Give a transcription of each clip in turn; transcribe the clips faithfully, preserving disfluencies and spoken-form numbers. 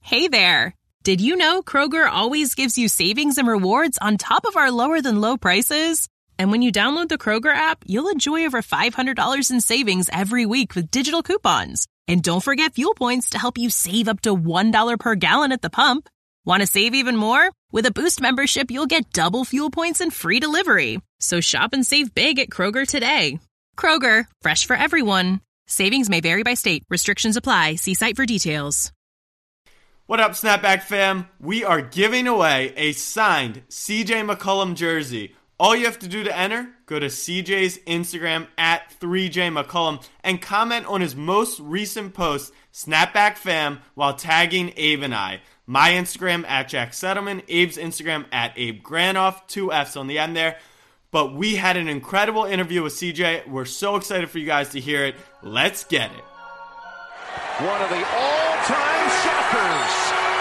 Hey there! Did you know Kroger always gives you savings and rewards on top of our lower-than-low prices? And when you download the Kroger app, you'll enjoy over five hundred dollars in savings every week with digital coupons. And don't forget fuel points to help you save up to one dollar per gallon at the pump. Want to save even more? With a Boost membership, you'll get double fuel points and free delivery. So shop and save big at Kroger today. Kroger, fresh for everyone. Savings may vary by state. Restrictions apply. See site for details. What up, Snapback fam? We are giving away a signed C J McCollum jersey. All you have to do to enter, go to C J's Instagram at three J McCollum and comment on his most recent post, Snapback fam, while tagging Abe and I. My Instagram at Jack Settleman, Abe's Instagram at Abe Granoff, two F's on the end there. But we had an incredible interview with C J. We're so excited for you guys to hear it. Let's get it. One of the all-time shockers.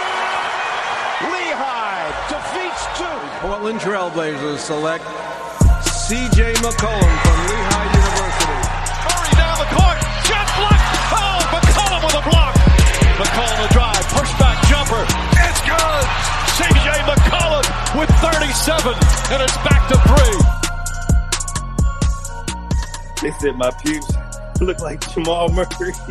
Lehigh defeats Duke. Portland Trailblazers select C J McCollum from Lehigh University. Murray down the court. Shot blocked. Oh, McCollum with a block. McCollum the drive. Pushback jumper. It's good. C J McCollum with thirty-seven. And it's back to three. They said my pubes look like Jamal Murray.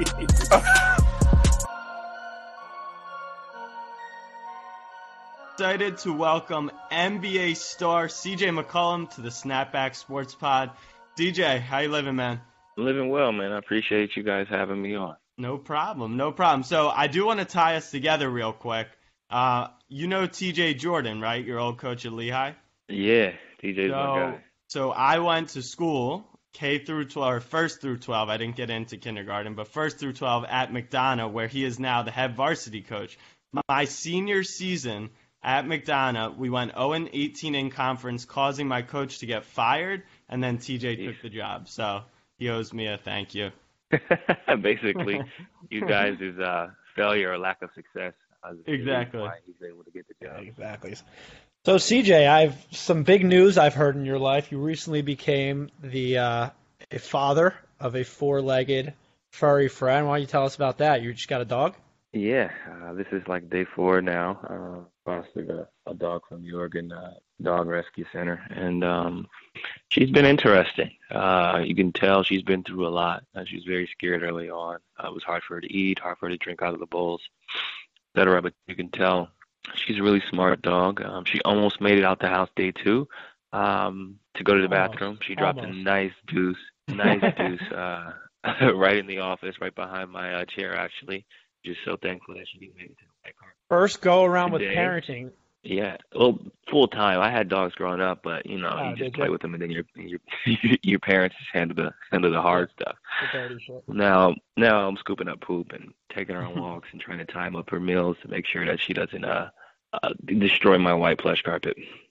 Excited to welcome N B A star C J McCollum to the Snapback Sports Pod. D J, how you living, man? Living well, man. I appreciate you guys having me on. No problem, no problem. So I do want to tie us together real quick. Uh, you know T J Jordan, right? Your old coach at Lehigh? Yeah, T J's so, my guy. So I went to school, K through twelve, or first through twelve. I didn't get into kindergarten, but first through twelve at McDonough, where he is now the head varsity coach. My senior season at McDonough, we went oh and eighteen in conference, causing my coach to get fired, and then T J took the job. So he owes me a thank you. Basically, you guys' uh, failure or lack of success. Exactly. Why he's able to get the job. Exactly. So, C J, I've some big news I've heard in your life. You recently became the uh, a father of a four-legged furry friend. Why don't you tell us about that? You just got a dog? Yeah, uh, this is like day four now. Uh, fostered a, a dog from the Oregon uh, Dog Rescue Center, and um, she's been interesting. Uh, you can tell she's been through a lot. Uh, she was very scared early on. Uh, it was hard for her to eat, hard for her to drink out of the bowls, et cetera. But you can tell she's a really smart dog. Um, she almost made it out the house day two um, to go to the Almost. bathroom. She dropped Almost. a nice deuce, nice deuce, uh, right in the office, right behind my uh, chair, actually. Just so thankful that she made it to the white car. First go around with Today. parenting. Yeah, well, full time. I had dogs growing up, but you know, Oh, you did just play you? with them, and then your your your parents just handle the handle the hard stuff. The dirty shit. Now, now I'm scooping up poop and taking her on walks and trying to time up her meals to make sure that she doesn't uh, uh destroy my white plush carpet.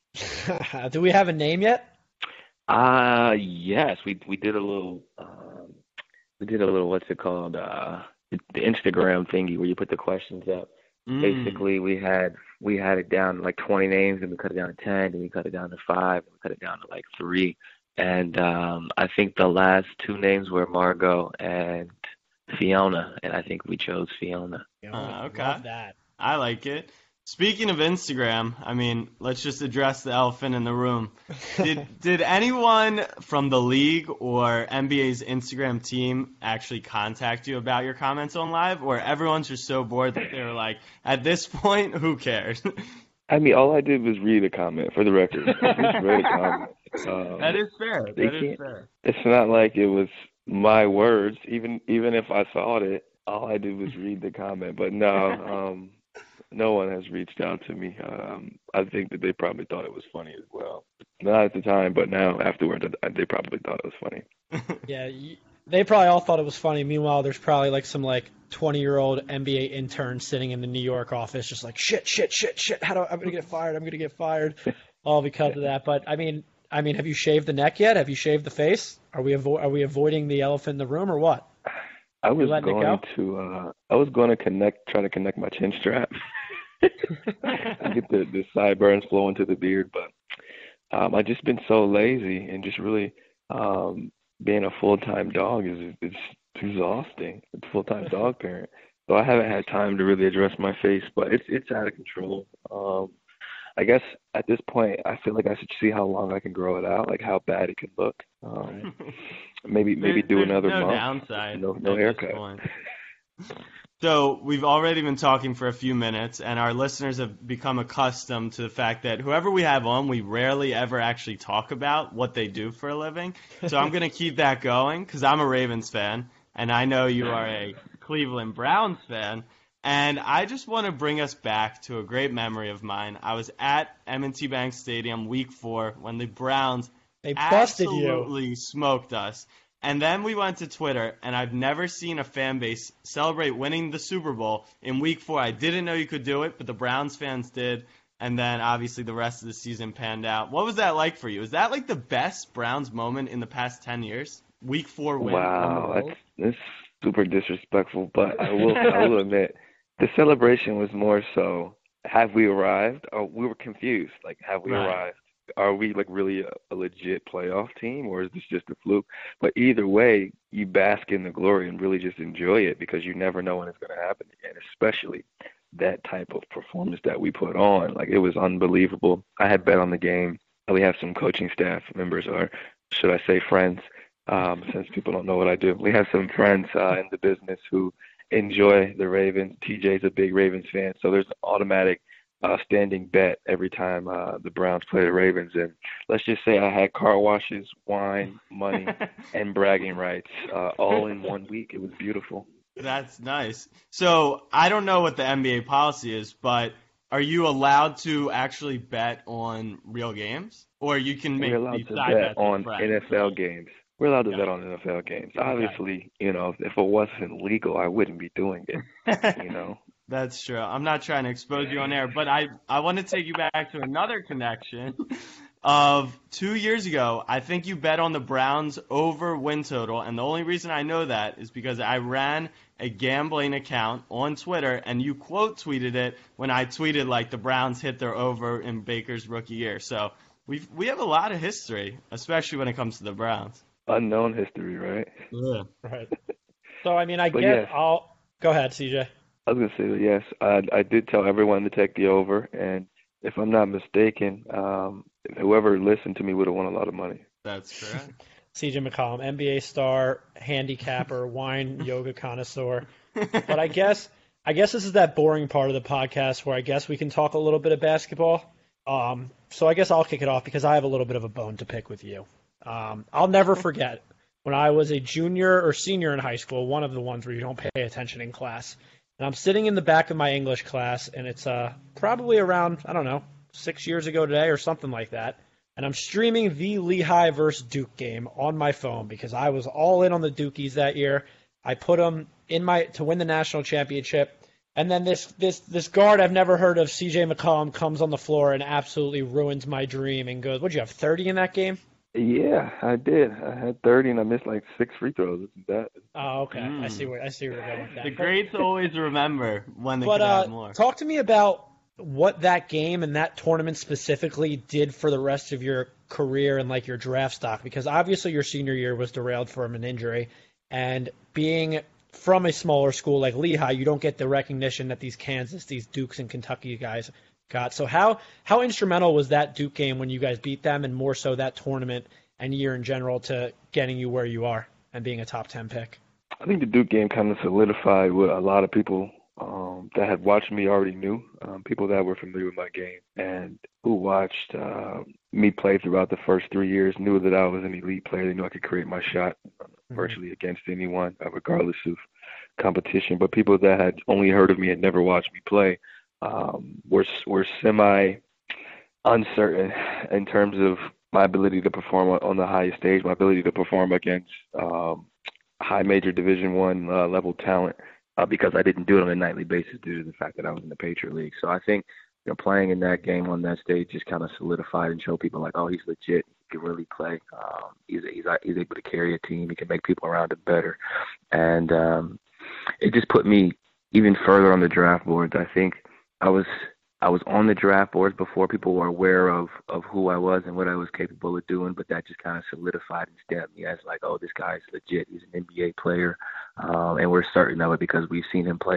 Do we have a name yet? Uh yes, we we did a little um, we did a little what's it called uh the Instagram thingy where you put the questions up. Mm. Basically, we had we had it down to like twenty names, and we cut it down to ten, and we cut it down to five, and we cut it down to like three. And um, I think the last two names were Margot and Fiona, and I think we chose Fiona. Uh, okay. Love that. I like it. Speaking of Instagram, I mean, let's just address the elephant in the room. Did did anyone from the league or N B A's Instagram team actually contact you about your comments on live, or everyone's just so bored that they were like, at this point, who cares? I mean, all I did was read a comment, for the record. I just read a comment. Um, That is fair. they That is can't- fair. It's not like it was my words. Even even if I saw it, all I did was read the comment. But no, um, no one has reached out to me. Um, I think that they probably thought it was funny as well. Not at the time, but now afterwards, I- they probably thought it was funny. Yeah, y- they probably all thought it was funny. Meanwhile, there's probably like some like twenty-year-old N B A intern sitting in the New York office, just like shit, shit, shit, shit. How do I, I'm gonna get fired? I'm gonna get fired, all because of that. But I mean, I mean, have you shaved the neck yet? Have you shaved the face? Are we avo- are we avoiding the elephant in the room or what? I was letting it going go? to uh, I was going to connect, try to connect my chin strap. I get the, the sideburns flowing to the beard, but um, I've just been so lazy and just really um, being a full time dog is it's exhausting. It's full time dog parent. So I haven't had time to really address my face, but it's it's out of control. Um, I guess at this point, I feel like I should see how long I can grow it out, like how bad it can look. Um, maybe maybe There- do there's another no month. downside. No no at this haircut. point. So we've already been talking for a few minutes, and our listeners have become accustomed to the fact that whoever we have on, we rarely ever actually talk about what they do for a living. So I'm going to keep that going because I'm a Ravens fan, and I know you are a Cleveland Browns fan. And I just want to bring us back to a great memory of mine. I was at M and T Bank Stadium week four when the Browns They busted you. absolutely smoked us. And then we went to Twitter, and I've never seen a fan base celebrate winning the Super Bowl in week four. I didn't know you could do it, but the Browns fans did. And then, obviously, the rest of the season panned out. What was that like for you? Is that like the best Browns moment in the past ten years? Week four win on the Wow, road? that's, that's super disrespectful. But I will I will admit, the celebration was more so, have we arrived? Or we were confused. Like, have we Right. arrived? Are we like really a, a legit playoff team, or is this just a fluke? But either way, you bask in the glory and really just enjoy it because you never know when it's going to happen again, especially that type of performance that we put on. Like, it was unbelievable. I had bet on the game. We have some coaching staff members, or should I say friends, um, since people don't know what I do. We have some friends uh, in the business who enjoy the Ravens. T J's a big Ravens fan, so there's an automatic uh, standing bet every time uh, the Browns play the Ravens. And let's just say I had car washes, wine, money, and bragging rights uh, all in one week. It was beautiful. That's nice. So I don't know what the N B A policy is, but are you allowed to actually bet on real games? Or you can make We're allowed these to side bet bets with on friends? N F L games. We're allowed to Got bet it. on N F L games. Obviously, you know, if it wasn't legal, I wouldn't be doing it, you know. That's true. I'm not trying to expose you on air, but I, I want to take you back to another connection of two years ago. I think you bet on the Browns over win total, and the only reason I know that is because I ran a gambling account on Twitter, and you quote tweeted it when I tweeted like the Browns hit their over in Baker's rookie year. So we we have a lot of history, especially when it comes to the Browns. Unknown history, right? Yeah. Right. So I mean, I But guess yes. I'll go ahead, C J. I was going to say that, yes. I, I did tell everyone to take the over, and if I'm not mistaken, um, whoever listened to me would have won a lot of money. That's correct. C J McCollum, N B A star, handicapper, wine yoga connoisseur. But I guess I guess this is that boring part of the podcast where I guess we can talk a little bit of basketball. Um, so I guess I'll kick it off because I have a little bit of a bone to pick with you. Um, I'll never forget when I was a junior or senior in high school, one of the ones where you don't pay attention in class. And I'm sitting in the back of my English class, and it's uh, probably around, I don't know, six years ago today or something like that. And I'm streaming the Lehigh versus Duke game on my phone because I was all in on the Dukies that year. I put them in my to win the national championship. And then this this this guard I've never heard of, C J McCollum, comes on the floor and absolutely ruins my dream and goes, what'd you have, thirty in that game? Yeah, I did. I had thirty, and I missed like six free throws. That Oh, okay. I Mm. see where I see where you're going with that. The greats always remember when they But could have uh, more. talk to me about what that game and that tournament specifically did for the rest of your career and like your draft stock, because obviously your senior year was derailed from an injury, and being from a smaller school like Lehigh, you don't get the recognition that these Kansas, these Dukes and Kentucky guys got. So how how instrumental was that Duke game when you guys beat them, and more so that tournament and year in general to getting you where you are and being a top ten pick? I think the Duke game kind of solidified what a lot of people um, that had watched me already knew, um, people that were familiar with my game and who watched uh, me play throughout the first three years knew that I was an elite player. They knew I could create my shot Mm-hmm. virtually against anyone, uh, regardless of competition. But people that had only heard of me and never watched me play um, were were semi uncertain in terms of my ability to perform on, on the highest stage, my ability to perform against um, high major Division One uh, level talent, uh, because I didn't do it on a nightly basis due to the fact that I was in the Patriot League. So I think, you know, playing in that game on that stage just kind of solidified and showed people like, oh, he's legit. He can really play. Um, he's, he's he's able to carry a team. He can make people around him better, and um, it just put me even further on the draft boards. I think I was I was on the draft boards before people were aware of, of who I was and what I was capable of doing, but that just kind of solidified and stamped me as like, oh, this guy's legit. He's an N B A player, um, and we're certain of it because we've seen him play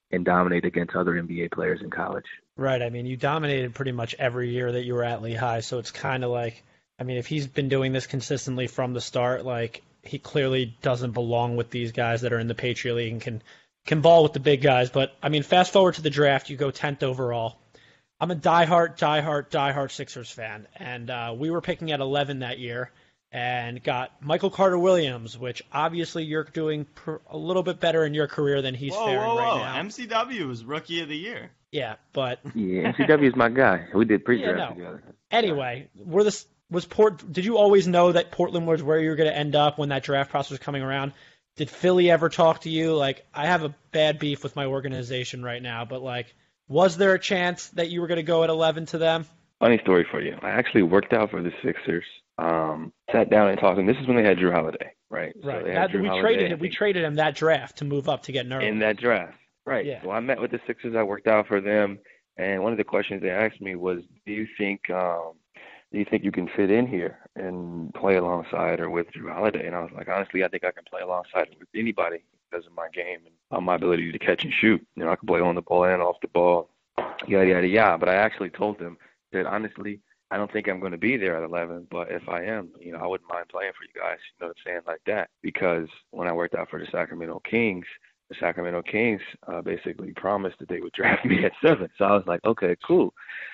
and dominate against other N B A players in college. Right. I mean, you dominated pretty much every year that you were at Lehigh, so it's kind of like, I mean, if he's been doing this consistently from the start, like he clearly doesn't belong with these guys that are in the Patriot League and can can ball with the big guys. But I mean, fast forward to the draft, you go tenth overall. I'm a diehard, diehard, diehard Sixers fan, and uh, we were picking at eleven that year and got Michael Carter-Williams, which obviously you're doing per, a little bit better in your career than he's whoa, faring whoa, right whoa. now. M C W was Rookie of the Year. Yeah, but Yeah, M C W is my guy. We did pre-draft Yeah, no. together. anyway, were this was Port? Did you always know that Portland was where you were going to end up when that draft process was coming around? Did Philly ever talk to you? Like, I have a bad beef with my organization right now, but like, was there a chance that you were going to go at eleven to them? Funny story for you. I actually worked out for the Sixers. Um, sat down and talked to them. This is when they had Drew Holiday, right? So Right. they had That, Drew we Holiday, traded I him. We think, traded him that draft to move up to get Nerlens. in that draft. Right. Yeah. So I met with the Sixers. I worked out for them. And one of the questions they asked me was, do you think um, do you think you can fit in here and play alongside or with Drew Holiday? And I was like, honestly, I think I can play alongside with anybody because of my game and uh, my ability to catch and shoot. You know, I can play on the ball and off the ball, yada, yada, yada. But I actually told them that, honestly, I don't think I'm going to be there at eleven, but if I am, you know, I wouldn't mind playing for you guys, you know what I'm saying, like that. Because when I worked out for the Sacramento Kings, the Sacramento Kings uh, basically promised that they would draft me at seven. So I was like, okay, cool.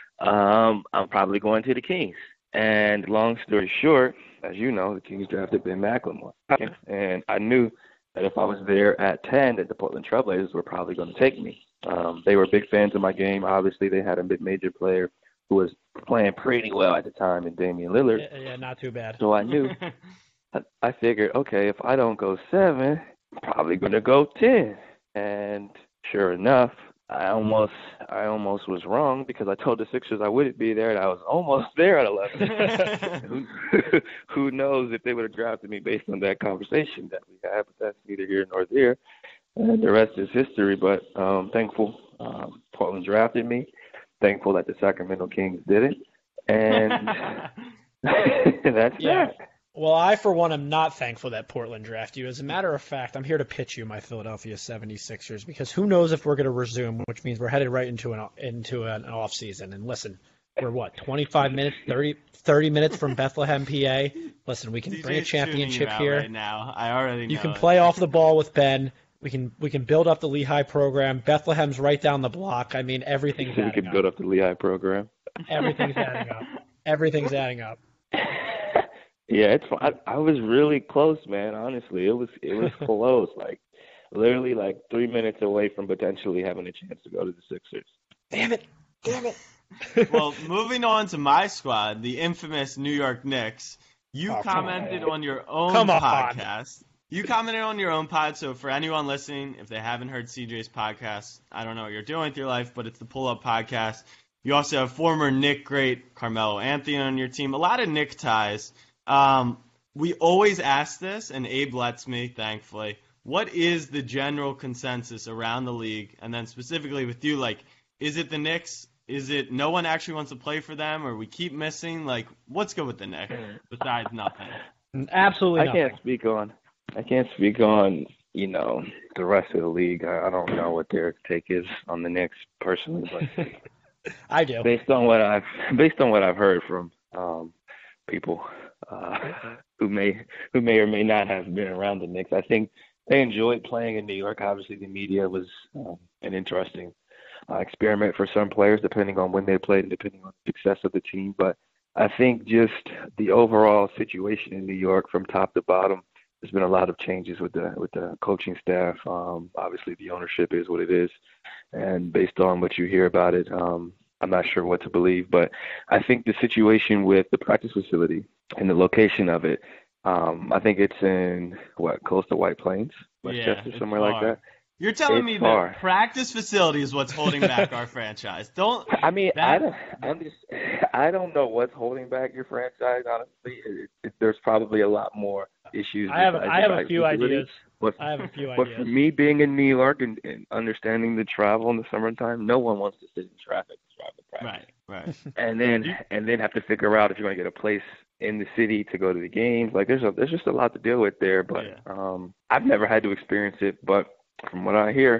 Um, I'm probably going to the Kings. And long story short, as you know, the Kings drafted Ben McLemore. And I knew that if I was there at ten, that the Portland Trail Blazers were probably going to take me. Um, they were big fans of my game. Obviously, they had a mid-major player who was playing pretty well at the time in Damian Lillard. Yeah, yeah, not too bad. So I knew, I, I figured, okay, if I don't go seven, I'm probably going to go ten. And sure enough, I almost I almost was wrong because I told the Sixers I wouldn't be there, and I was almost there at eleven. who, who knows if they would have drafted me based on that conversation that we had, but that's neither here nor there. And the rest is history, but um, thankful um, Portland drafted me. Thankful that the Sacramento Kings didn't. And that's Yeah. that. Well, I, for one, am not thankful that Portland drafted you. As a matter of fact, I'm here to pitch you my Philadelphia seventy-sixers because who knows if we're going to resume, which means we're headed right into an into an off season. And listen, we're what, twenty-five minutes, thirty, thirty minutes from Bethlehem, P A. Listen, we can D J's bring a championship tuning you out here. right now. I already know. You can it. play off the ball with Ben. We can we can build up the Lehigh program. Bethlehem's right down the block. I mean, everything's So you adding can up. build up the Lehigh program. Everything's adding up. Everything's adding up. Yeah, it's. I, I was really close, man. Honestly, it was it was close. Like literally, like three minutes away from potentially having a chance to go to the Sixers. Damn it! Damn it! Well, moving on to my squad, the infamous New York Knicks. You Oh, come commented on. on your own Come on. podcast. You commented on your own pod, so for anyone listening, if they haven't heard C J's podcast, I don't know what you're doing with your life, but it's the Pull Up Podcast. You also have former Knick great Carmelo Anthony on your team. A lot of Knick ties. Um, we always ask this, and Abe lets me, thankfully. What is the general consensus around the league? And then specifically with you, like, is it the Knicks? Is it no one actually wants to play for them, or we keep missing? Like, what's good with the Knicks besides nothing? Absolutely I nothing. can't speak on. I can't speak on. You know, the rest of the league. I, I don't know what their take is on the Knicks personally, but I do. based on what I've based on what I've heard from um, people uh, who may who may or may not have been around the Knicks, I think they enjoyed playing in New York. Obviously, the media was um, an interesting uh, experiment for some players, depending on when they played and depending on the success of the team. But I think just the overall situation in New York, from top to bottom, there's been a lot of changes with the with the coaching staff. Um, obviously, the ownership is what it is, and based on what you hear about it, um, I'm not sure what to believe. But I think the situation with the practice facility and the location of it, um, I think it's in what close to White Plains, Westchester, it's somewhere like far. that. You're telling It's me far. that practice facility is what's holding back our franchise. Don't. I mean, That- I don't, I'm just, I don't know what's holding back your franchise. Honestly, it, it, there's probably a lot more issues. I have besides I the have a practice few facility. ideas. But, I have a few but for ideas. me, being in New York and, and understanding the travel in the summertime, no one wants to sit in traffic to drive to practice. Right, right. And then and then have to figure out if you're going to get a place in the city to go to the games. Like there's a, there's just a lot to deal with there. But Yeah. um, I've never had to experience it. But from what I hear,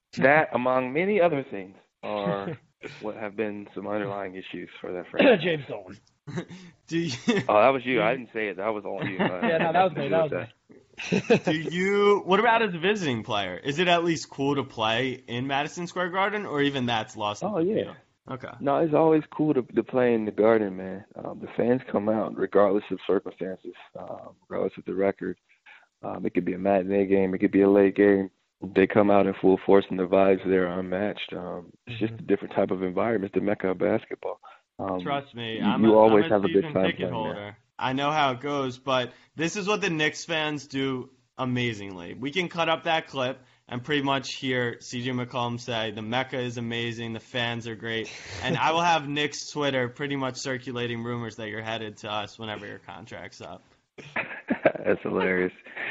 that, among many other things, are what have been some underlying issues for that franchise. James Dolan. Do you? Oh, that was you. I didn't say it. That was all you. Uh, Yeah, no, that was me. That was me. Do you? What about as a visiting player? Is it at least cool to play in Madison Square Garden, or even that's lost? Oh yeah. Okay. No, it's always cool to to play in the Garden, man. Um, the fans come out regardless of circumstances, um, regardless of the record. Um, it could be a matinee game, it could be a late game. They come out in full force, and the vibes there are unmatched. Um, it's just a different type of environment. It's the mecca of basketball. Um, Trust me, you, I'm you a, always I'm a have a good season time ticket playing holder. there. I know how it goes, but this is what the Knicks fans do amazingly. We can cut up that clip and pretty much hear C J McCollum say the Mecca is amazing, the fans are great, and I will have Knicks Twitter pretty much circulating rumors that you're headed to us whenever your contract's up. That's hilarious.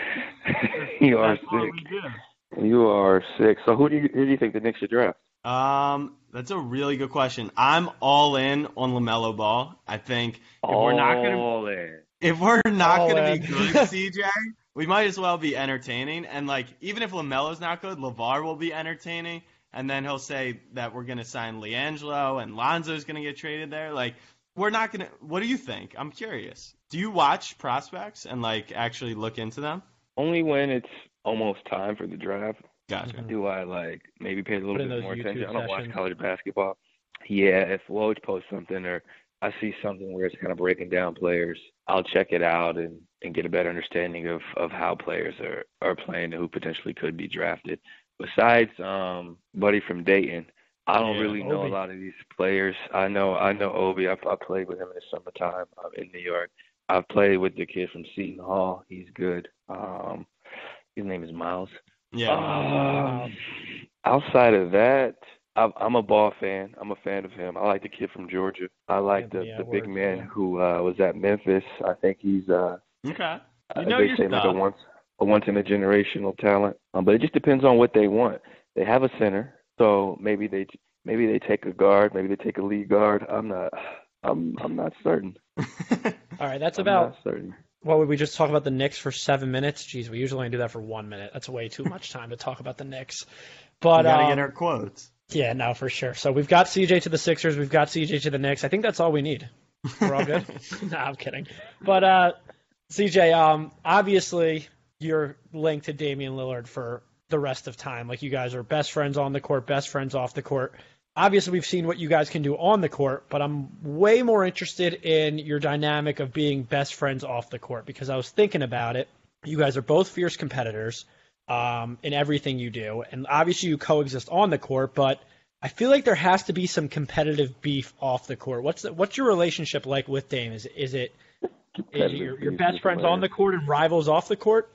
You are That's what sick. we do. You are sick. So who do you who do you think the Knicks should draft? Um, that's a really good question. I'm all in on LaMelo Ball. I think if we're not gonna All in. if we're not All gonna in. be good, C J, we might as well be entertaining. And like, even if LaMelo's not good, LeVar will be entertaining. And then he'll say that we're gonna sign LiAngelo and Lonzo's gonna get traded there. Like, we're not gonna. What do you think? I'm curious. Do you watch prospects and like actually look into them? Only when it's almost time for the draft Gotcha. do I like maybe pay a little Put in bit those more YouTube attention. I don't watch sessions. college basketball. Yeah, if Woj posts something or I see something where it's kind of breaking down players, I'll check it out and, and get a better understanding of, of how players are, are playing and who potentially could be drafted. Besides um Buddy from Dayton, I don't Yeah, really know Obi. a lot of these players. I know I know Obi. I, I played with him in the summertime um, in New York. I've played with the kid from Seton Hall. He's good. Um, his name is Miles. Yeah. Um, outside of that, I'm, I'm a Ball fan. I'm a fan of him. I like the kid from Georgia. I like the, Yeah, the big Edwards, man yeah. who uh, was at Memphis. I think he's uh, Okay. You uh, know they your say like stuff. a once a once in a generational talent. Um, but it just depends on what they want. They have a center, so maybe they maybe they take a guard, maybe they take a lead guard. I'm not. I'm I'm not certain. All right, that's I'm about. not certain. What would we just talk about the Knicks for seven minutes? Jeez, we usually only do that for one minute. That's way too much time to talk about the Knicks. But We gotta um, get our quotes. yeah, no, for sure. So we've got C J to the Sixers, we've got C J to the Knicks. I think that's all we need. We're all good. No, I'm kidding. But uh, C J, um, obviously you're linked to Damian Lillard for the rest of time. Like, you guys are best friends on the court, best friends off the court. Obviously, we've seen what you guys can do on the court, but I'm way more interested in your dynamic of being best friends off the court, because I was thinking about it. You guys are both fierce competitors um, in everything you do, and obviously you coexist on the court, but I feel like there has to be some competitive beef off the court. What's the, what's your relationship like with Dame? Is, is it is it your, your best friends on the court and rivals off the court?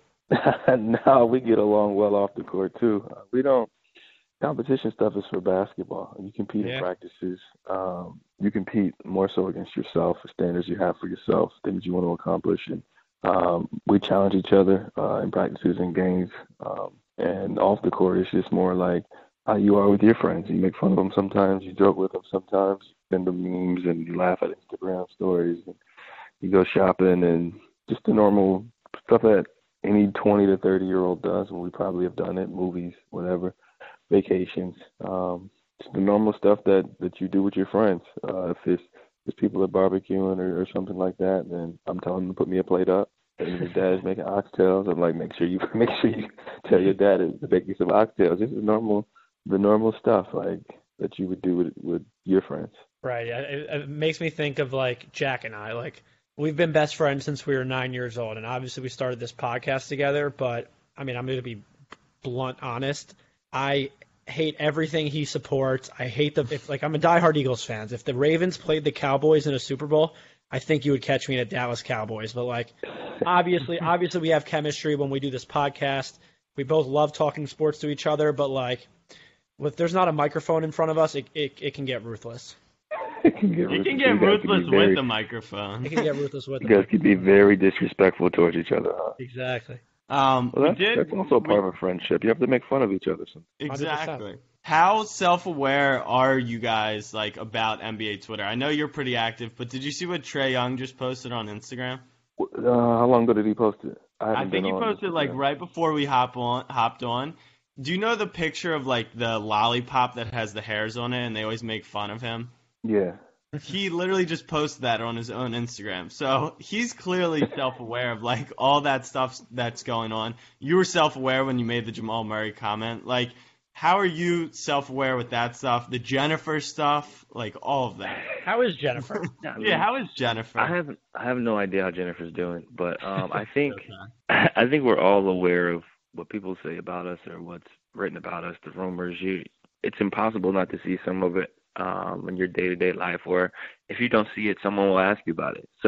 No, we get along well off the court too. Uh, we don't. Competition stuff is for basketball. You compete Yeah. in practices. Um, you compete more so against yourself, the standards you have for yourself, things you want to accomplish, and um, we challenge each other uh, in practices and games. Um, and off the court, it's just more like how you are with your friends. You make fun of them sometimes. You joke with them sometimes. You send them memes and you laugh at Instagram stories. And you go shopping and just the normal stuff that any twenty to thirty year old does, and we probably have done it, movies, whatever, vacations, um, just the normal stuff that, that you do with your friends. Uh, if it's, if people are barbecuing or, or something like that, then I'm telling them to put me a plate up. And if his dad is making oxtails, I'm like, make sure you make sure you tell your dad to make you some oxtails. This is normal, the normal stuff like that you would do with with your friends. Right. It, it makes me think of like Jack and I. Like, we've been best friends since we were nine years old, and obviously we started this podcast together. But I mean, I'm going to be blunt, honest. I hate everything he supports. I hate the if like I'm a diehard Eagles fan. If the Ravens played the Cowboys in a Super Bowl, I think you would catch me in a Dallas Cowboys. But like, obviously, obviously we have chemistry when we do this podcast. We both love talking sports to each other. But like, if there's not a microphone in front of us, it it, it can get ruthless. It can get You can ruthless. get You guys can ruthless be very- with the microphone. It can get ruthless with You it. guys can be very disrespectful towards each other, huh? Exactly. Um, Well, we that's, did. that's also a part of a friendship. You have to make fun of each other sometimes. Exactly. How self-aware are you guys like about N B A Twitter? I know you're pretty active, but did you see what Trae Young just posted on Instagram? Uh, how long ago did he post it? I haven't think been he on posted like Instagram. right before we hop on, hopped on. Do you know the picture of like the lollipop that has the hairs on it, and they always make fun of him? Yeah. He literally just posted that on his own Instagram. So he's clearly self-aware of like all that stuff that's going on. You were self-aware when you made the Jamal Murray comment. Like, how are you self-aware with that stuff? The Jennifer stuff, like all of that. How is Jennifer? I mean, Yeah, how is Jennifer? I have I have no idea how Jennifer's doing, but um, I think I think we're all aware of what people say about us or what's written about us, the rumors. You, it's impossible not to see some of it um, in your day-to-day life, or if you don't see it, someone will ask you about it. So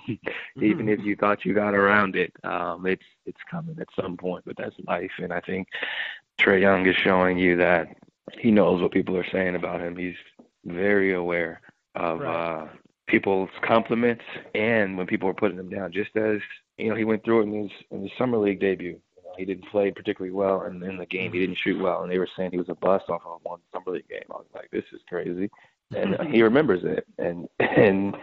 even if you thought you got around it, um, it's it's coming at some point. But that's life, and I think Trae Young is showing you that he knows what people are saying about him. He's very aware of Right. uh, people's compliments and when people are putting him down. Just as you know, he went through it in his in his summer league debut. You know, he didn't play particularly well, and in the game he didn't shoot well, and they were saying he was a bust off of one summer league game. I was like, this is crazy, and he remembers it. And and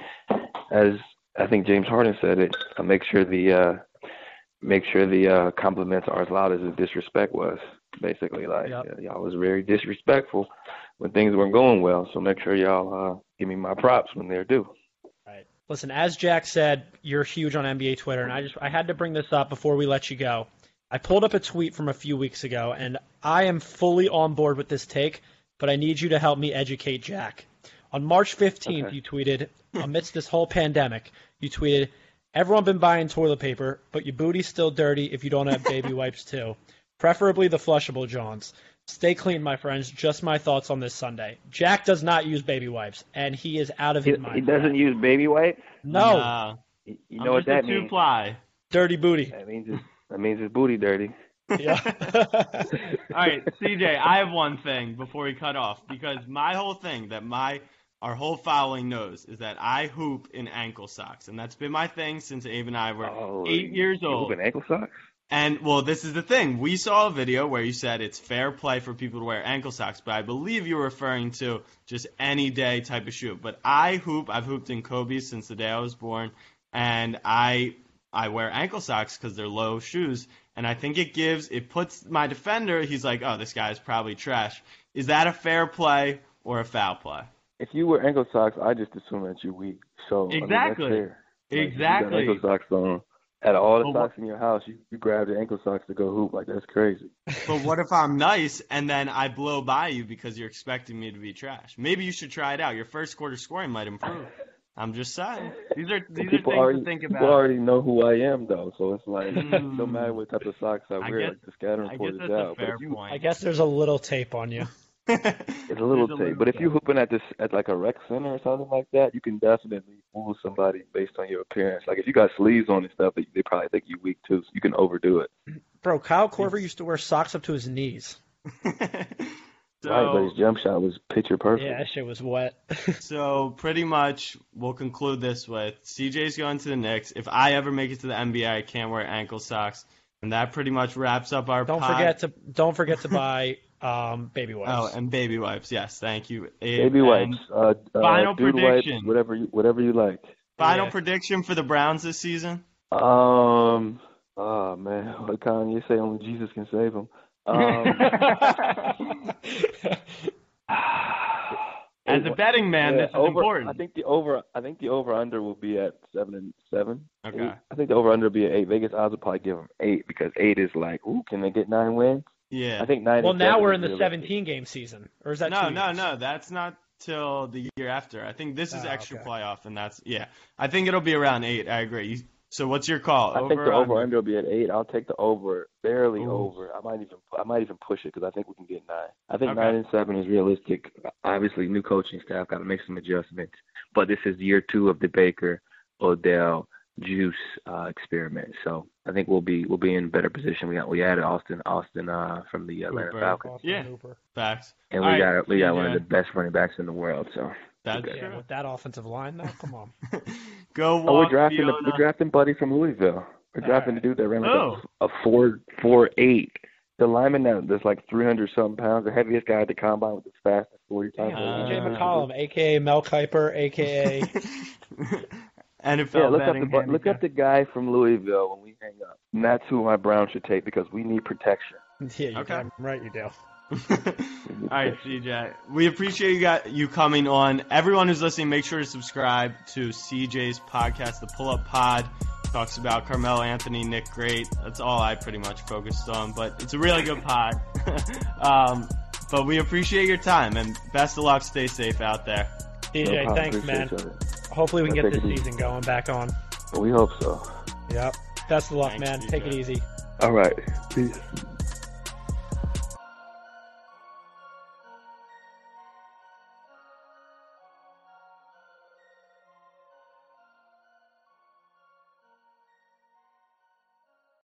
as I think James Harden said it, uh, make sure the uh, make sure the uh, compliments are as loud as the disrespect was. Basically, like Yep. uh, y'all was very disrespectful when things weren't going well. So make sure y'all uh, give me my props when they're due. Right. Listen, as Jack said, you're huge on N B A Twitter, and I just I had to bring this up before we let you go. I pulled up a tweet from a few weeks ago, and I am fully on board with this take, but I need you to help me educate Jack. On March fifteenth, Okay. you tweeted, amidst this whole pandemic, you tweeted, everyone been buying toilet paper, but your booty's still dirty if you don't have baby wipes too. Preferably the flushable Johns. Stay clean, my friends. Just my thoughts on this Sunday. Jack does not use baby wipes, and he is out of He, his mind. he for doesn't that. use baby wipes. No, Nah. You you I'm know what just a that means? two-ply. dirty booty. That means his, that means his booty dirty. Yeah. All right, C J, I have one thing before we cut off, because my whole thing that my our whole following knows is that I hoop in ankle socks, and that's been my thing since Abe and I were Oh, eight years you old. hoop in ankle socks? And, well, this is the thing. We saw a video where you said it's fair play for people to wear ankle socks, but I believe you were referring to just any day type of shoe. But I hoop. I've hooped in Kobe's since the day I was born, and I I wear ankle socks because they're low shoes, and I think it gives, it puts my defender, he's like, oh, this guy's probably trash. Is that a fair play or a foul play? If you wear ankle socks, I just assume that you're weak. So I mean, that's Exactly. fair. Like, Exactly. If you got ankle socks on. Out of all the But socks in your house, you, you grab the ankle socks to go hoop. Like, that's crazy. But what if I'm nice and then I blow by you because you're expecting me to be trash? Maybe you should try it out. Your first quarter scoring might improve. I'm just saying. These are these are people things already, to think people about. already know who I am, though. So it's like, Mm. no matter what type of socks I I wear, guess- like, the scatter I and guess pour that's it a out. But fair if you, point. I guess there's a little tape on you. it's a little There's tape. But if you're hooping at this at like a rec center or something like that, you can definitely fool somebody based on your appearance. Like if you got sleeves on and stuff, they, they probably think you're weak too. So you can overdo it. Bro, Kyle Korver used to wear socks up to his knees. So, Right, but his jump shot was picture perfect. Yeah, that shit was wet. so pretty much we'll conclude this with C J's going to the Knicks. If I ever make it to the N B A, I can't wear ankle socks. And that pretty much wraps up our Don't pod. forget to don't forget to buy um, baby wipes. Oh, and baby wipes. Yes, thank you. Abe. Baby And wipes, uh, uh, final dude prediction. wipes, whatever you whatever you like. Final Yeah. prediction for the Browns this season? Um, oh man, what Kanye say? Only Jesus can save him. Um, As a betting man, yeah, this is over, important. I think the over. I think the over under will be at seven and seven. Okay. Eight. I think the over under will be at eight. Vegas odds will probably give them eight because eight is like, ooh, can they get nine wins? Yeah. I think nine. well, and now seven we're is in the realistic. seventeen game season, or is that No, two no, years? no. That's not till the year after. I think this is Oh, extra okay. playoff, and that's yeah. I think it'll be around eight. I agree. You, so what's your call? I over think the or over under? under will be at eight. I'll take the over, barely Ooh. over. I might even I might even push it because I think we can get nine. I think Okay. nine and seven is realistic. Obviously, new coaching staff got to make some adjustments, but this is year two of the Baker, Odell, Juice uh, experiment. So I think we'll be we'll be in better position. We got we added Austin Austin uh, from the Atlanta Hooper. Falcons, Austin Yeah. Hooper. Facts. and All we right, got we got one of C J. the best running backs in the world. So That's Okay. Yeah, true. with that offensive line, now come on. Go walk oh, we're drafting the, Fiona. we're drafting Buddy from Louisville. We're drafting right. the dude that ran like Oh. a, a four four eight. The lineman that that's like three hundred something pounds, the heaviest guy at the combine with the fastest forty times. Damn, C J Uh, McCollum, aka Mel Kiper, aka N F L Yeah, look up betting the bu- look handicap. up the guy from Louisville when we hang up. And that's who my Browns should take because we need protection. Yeah, you're Okay. damn right you do. All right, C J. We appreciate you got you coming on. Everyone who's listening, make sure to subscribe to C J's podcast, The Pull Up Pod. Talks about Carmelo Anthony, Nick Great. That's all I pretty much focused on, but it's a really good pod. um, but we appreciate your time, and best of luck. Stay safe out there. C J, No problem. thanks, Appreciate man. it. Hopefully we can Yeah, get take this it easy. season going back on. We hope so. Yep. Best of luck, Thanks, man. C J. Take it easy. All right. Peace.